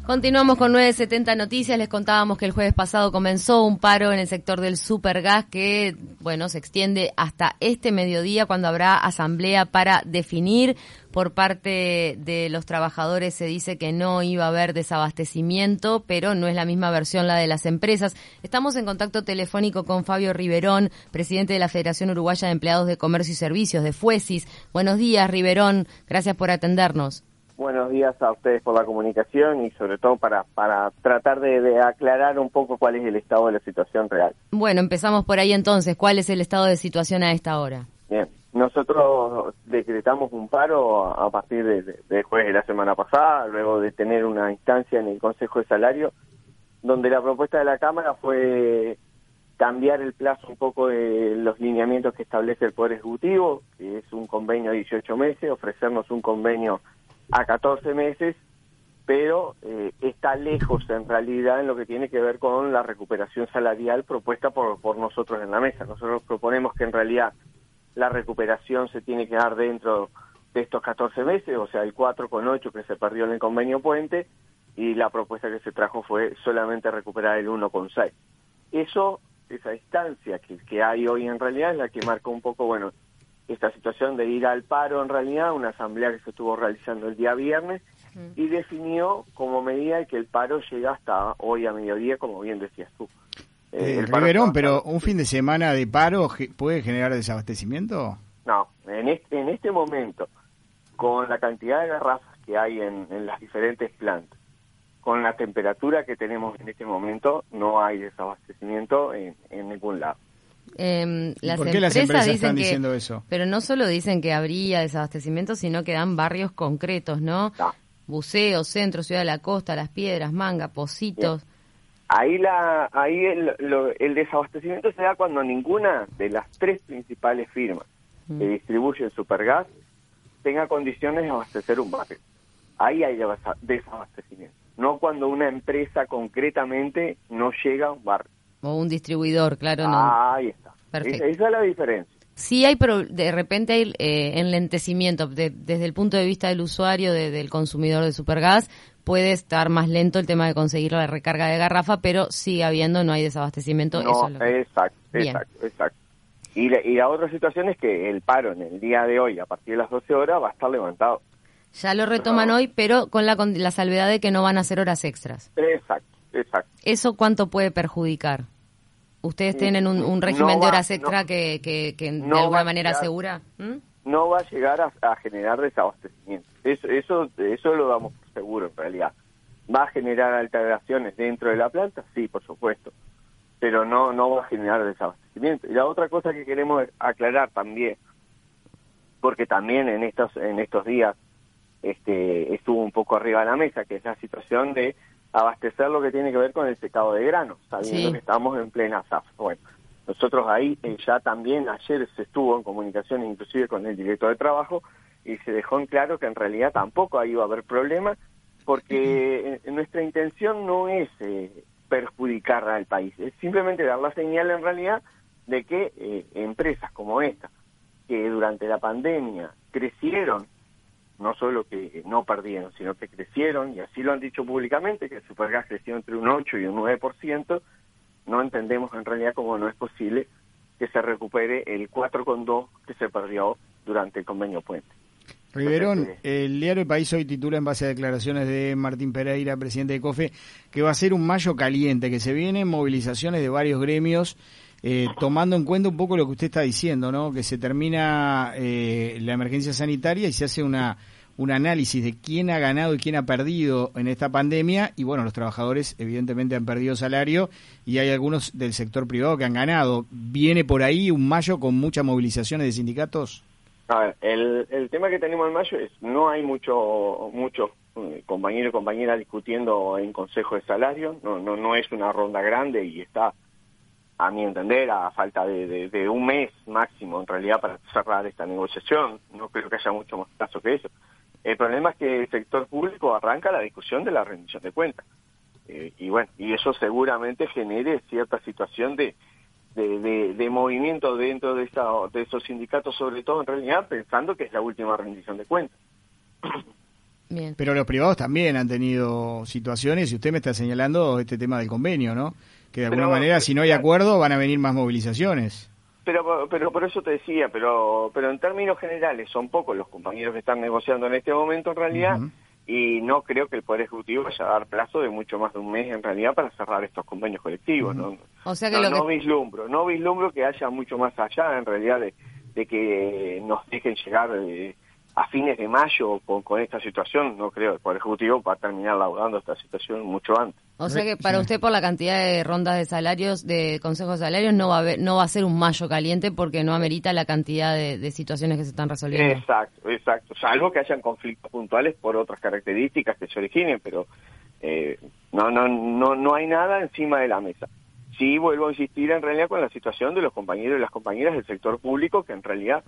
Continuamos con 970 Noticias. Les contábamos que el jueves pasado comenzó un paro en el sector del Supergas que, bueno, se extiende hasta este mediodía cuando habrá asamblea para definir. Por parte de los trabajadores se dice que no iba a haber desabastecimiento, pero no es la misma versión la de las empresas. Estamos en contacto telefónico con Fabio Riverón, presidente de la Federación Uruguaya de Empleados de Comercio y Servicios, de FUESIS. Buenos días, Riverón. Gracias por atendernos. Buenos días a ustedes por la comunicación y sobre todo para tratar de aclarar un poco cuál es el estado de la situación real. Bueno, empezamos por ahí entonces. ¿Cuál es el estado de situación a esta hora? Bien, nosotros decretamos un paro a partir de jueves de la semana pasada, luego de tener una instancia en el Consejo de Salario, donde la propuesta de la Cámara fue cambiar el plazo un poco de los lineamientos que establece el Poder Ejecutivo, que es un convenio a 18 meses, ofrecernos un convenio a 14 meses, pero está lejos en realidad en lo que tiene que ver con la recuperación salarial propuesta por nosotros en la mesa. Nosotros proponemos que en realidad la recuperación se tiene que dar dentro de estos 14 meses, o sea, el 4,8 que se perdió en el convenio puente, y la propuesta que se trajo fue solamente recuperar el 1,6. Esa distancia que hay hoy en realidad es la que marca un poco, bueno, esta situación de ir al paro en realidad, una asamblea que se estuvo realizando el día viernes, y definió como medida que el paro llega hasta hoy a mediodía, como bien decías tú. Riverón, pero ¿un fin de semana de paro puede generar desabastecimiento? No, en este momento, con la cantidad de garrafas que hay en las diferentes plantas, con la temperatura que tenemos en este momento, no hay desabastecimiento en ningún lado. ¿Por qué las empresas están diciendo eso? Pero no solo dicen que habría desabastecimiento, sino que dan barrios concretos, ¿no? No. Buceo, Centro, Ciudad de la Costa, Las Piedras, Manga, Pocitos. Bien. Ahí el desabastecimiento se da cuando ninguna de las tres principales firmas que distribuyen Supergas tenga condiciones de abastecer un barrio. Ahí hay desabastecimiento, no cuando una empresa concretamente no llega a un barrio. O un distribuidor, claro, no. Ahí está. Perfecto. Esa es la diferencia. Sí hay, de repente hay enlentecimiento desde el punto de vista del usuario, del consumidor de Supergas, puede estar más lento el tema de conseguir la recarga de garrafa, pero sigue habiendo, no hay desabastecimiento. No, eso exacto. Y la otra situación es que el paro en el día de hoy, a partir de las 12 horas, va a estar levantado. Ya lo retoman hoy, pero con la salvedad de que no van a hacer horas extras. Exacto. ¿Eso cuánto puede perjudicar? ¿Ustedes tienen un régimen de horas extra que de alguna manera asegura? No va a llegar a generar desabastecimiento. Eso lo damos por seguro en realidad. ¿Va a generar alteraciones dentro de la planta? Sí, por supuesto. Pero no va a generar desabastecimiento. Y la otra cosa que queremos aclarar también, porque también en estos días estuvo un poco arriba de la mesa, que es la situación de abastecer lo que tiene que ver con el secado de granos, sabiendo que estamos en plena zafra. Bueno, nosotros ahí ya también ayer se estuvo en comunicación inclusive con el director de trabajo y se dejó en claro que en realidad tampoco ahí va a haber problema, porque nuestra intención no es perjudicar al país, es simplemente dar la señal en realidad de que empresas como esta, que durante la pandemia crecieron, no solo que no perdieron, sino que crecieron, y así lo han dicho públicamente, que el Supergas creció entre un 8 y un 9%, no entendemos en realidad cómo no es posible que se recupere el 4,2 que se perdió durante el convenio puente. Riverón, el diario El País hoy titula, en base a declaraciones de Martín Pereira, presidente de COFE, que va a ser un mayo caliente, que se vienen movilizaciones de varios gremios, tomando en cuenta un poco lo que usted está diciendo, ¿no? Que se termina la emergencia sanitaria y se hace un análisis de quién ha ganado y quién ha perdido en esta pandemia, y bueno, los trabajadores evidentemente han perdido salario y hay algunos del sector privado que han ganado. ¿Viene por ahí un mayo con muchas movilizaciones de sindicatos? A ver, el tema que tenemos en mayo es no hay muchos compañeros y compañeras discutiendo en consejo de salario, no es una ronda grande y está, a mi entender, a falta de un mes máximo en realidad para cerrar esta negociación. No creo que haya mucho más plazo que eso. El problema es que el sector público arranca la discusión de la rendición de cuentas. Y eso seguramente genere cierta situación de movimiento dentro de esos sindicatos, sobre todo en realidad pensando que es la última rendición de cuentas. Bien. Pero los privados también han tenido situaciones, y usted me está señalando este tema del convenio, ¿no? Que de alguna manera, si no hay acuerdo, van a venir más movilizaciones. Pero por eso te decía, pero en términos generales son pocos los compañeros que están negociando en este momento en realidad, y no creo que el Poder Ejecutivo vaya a dar plazo de mucho más de un mes en realidad para cerrar estos convenios colectivos, ¿no? O sea que no vislumbro que haya mucho más allá en realidad de que nos dejen llegar a fines de mayo con esta situación. No creo que el Poder Ejecutivo va a terminar laudando esta situación mucho antes. O sea que para usted, por la cantidad de rondas de salarios, de consejos de salarios, no va a ser un mayo caliente porque no amerita la cantidad de situaciones que se están resolviendo. Exacto. Salvo que hayan conflictos puntuales por otras características que se originen, pero no hay nada encima de la mesa. Sí, vuelvo a insistir en realidad con la situación de los compañeros y las compañeras del sector público, que en realidad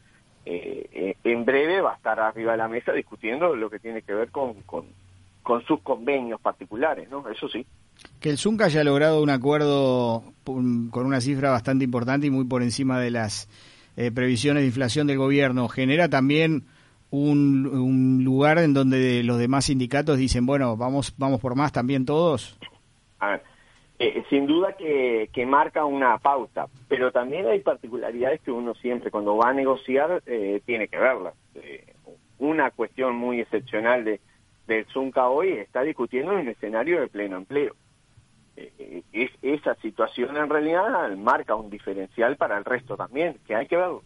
en breve va a estar arriba de la mesa discutiendo lo que tiene que ver con sus convenios particulares, ¿no? Eso sí. Que el ZUNC haya logrado un acuerdo con una cifra bastante importante y muy por encima de las previsiones de inflación del gobierno, genera también un lugar en donde los demás sindicatos dicen, bueno, vamos por más también todos. A ver, sin duda que marca una pauta, pero también hay particularidades que uno siempre cuando va a negociar tiene que verlas. Una cuestión muy excepcional del ZUNCA hoy está discutiendo en un escenario de pleno empleo. Esa situación en realidad marca un diferencial para el resto también, que hay que verlo.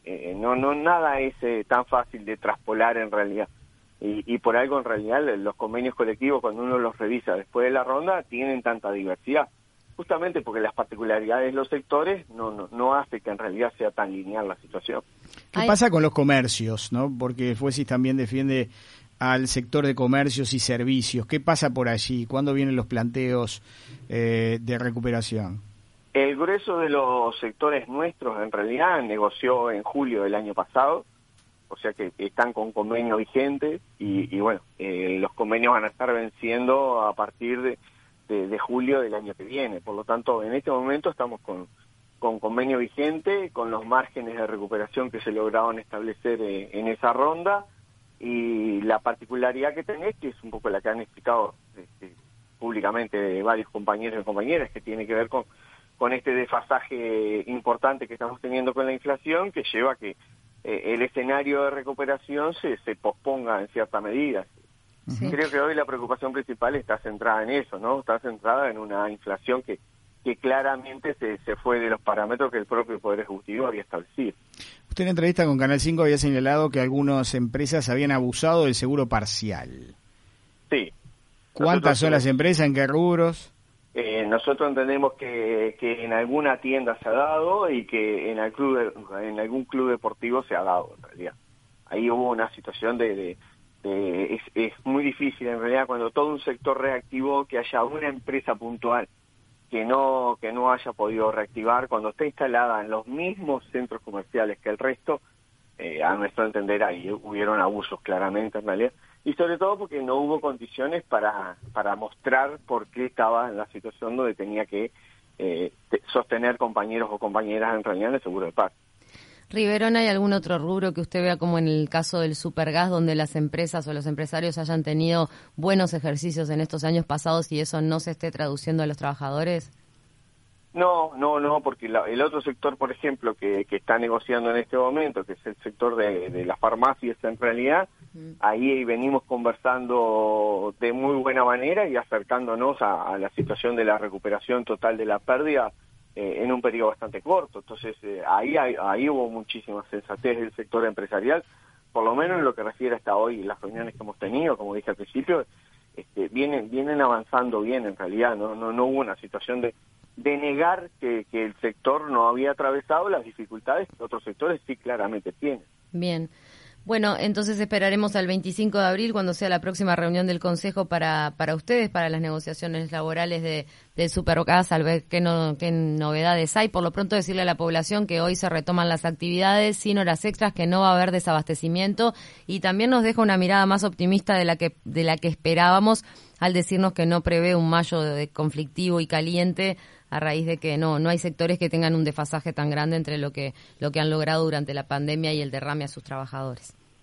Nada es tan fácil de traspolar en realidad. Y por algo en realidad los convenios colectivos, cuando uno los revisa después de la ronda, tienen tanta diversidad. Justamente porque las particularidades de los sectores no hace que en realidad sea tan lineal la situación. ¿Qué pasa con los comercios, no? Porque Fuesis también defiende al sector de comercios y servicios. ¿Qué pasa por allí? ¿Cuándo vienen los planteos de recuperación? El grueso de los sectores nuestros en realidad negoció en julio del año pasado, o sea que están con convenio vigente y bueno, los convenios van a estar venciendo a partir de julio del año que viene. Por lo tanto, en este momento estamos con convenio vigente, con los márgenes de recuperación que se lograron establecer en esa ronda, y la particularidad que tenés, que es un poco la que han explicado públicamente varios compañeros y compañeras, que tiene que ver con este desfasaje importante que estamos teniendo con la inflación, que lleva a que el escenario de recuperación se posponga en cierta medida. Sí. Creo que hoy la preocupación principal está centrada en eso, ¿no? Está centrada en una inflación que claramente se fue de los parámetros que el propio Poder Ejecutivo había establecido. Usted en entrevista con Canal 5 había señalado que algunas empresas habían abusado del seguro parcial. Sí. ¿Cuántas son las empresas? ¿En qué rubros? Nosotros entendemos que en alguna tienda se ha dado y que en algún club deportivo se ha dado, en realidad. Ahí hubo una situación es muy difícil, en realidad, cuando todo un sector reactivó, que haya una empresa puntual que no haya podido reactivar, cuando está instalada en los mismos centros comerciales que el resto. A nuestro entender ahí hubieron abusos claramente en realidad, y sobre todo porque no hubo condiciones para mostrar por qué estaba en la situación donde tenía que sostener compañeros o compañeras en realidad en el seguro de paro. Riverón, ¿hay algún otro rubro que usted vea como en el caso del Supergas, donde las empresas o los empresarios hayan tenido buenos ejercicios en estos años pasados y eso no se esté traduciendo a los trabajadores? No, porque el otro sector, por ejemplo, que está negociando en este momento, que es el sector de las farmacias en realidad, ahí venimos conversando de muy buena manera y acercándonos a la situación de la recuperación total de la pérdida en un periodo bastante corto. Entonces, ahí hubo muchísima sensatez del sector empresarial, por lo menos en lo que refiere hasta hoy las reuniones que hemos tenido, como dije al principio, vienen avanzando bien en realidad, no hubo una situación de negar que el sector no había atravesado las dificultades que otros sectores sí claramente tienen. Bien. Bueno, entonces esperaremos al 25 de abril, cuando sea la próxima reunión del Consejo para ustedes, para las negociaciones laborales del Supergas, al ver qué novedades hay. Por lo pronto decirle a la población que hoy se retoman las actividades sin horas extras, que no va a haber desabastecimiento, y también nos deja una mirada más optimista de la que esperábamos al decirnos que no prevé un mayo de conflictivo y caliente, a raíz de que no hay sectores que tengan un desfasaje tan grande entre lo que han logrado durante la pandemia y el derrame a sus trabajadores.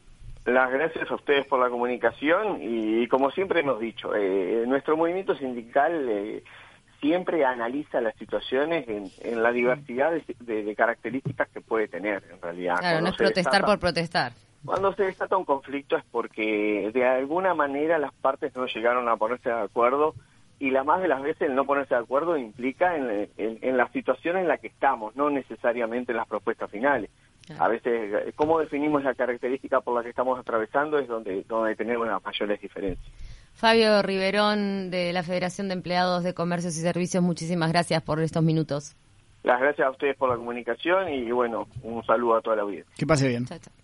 Las gracias a ustedes por la comunicación y como siempre hemos dicho, nuestro movimiento sindical siempre analiza las situaciones en la diversidad de características que puede tener en realidad. Claro, no es protestar por protestar. Cuando se desata un conflicto es porque de alguna manera las partes no llegaron a ponerse de acuerdo y la más de las veces el no ponerse de acuerdo implica en la situación en la que estamos, no necesariamente en las propuestas finales. A veces, cómo definimos la característica por la que estamos atravesando es donde tenemos las mayores diferencias. Fabio Riverón, de la Federación de Empleados de Comercios y Servicios, muchísimas gracias por estos minutos. Las gracias a ustedes por la comunicación y, bueno, un saludo a toda la audiencia. Que pase bien. Chao, chao.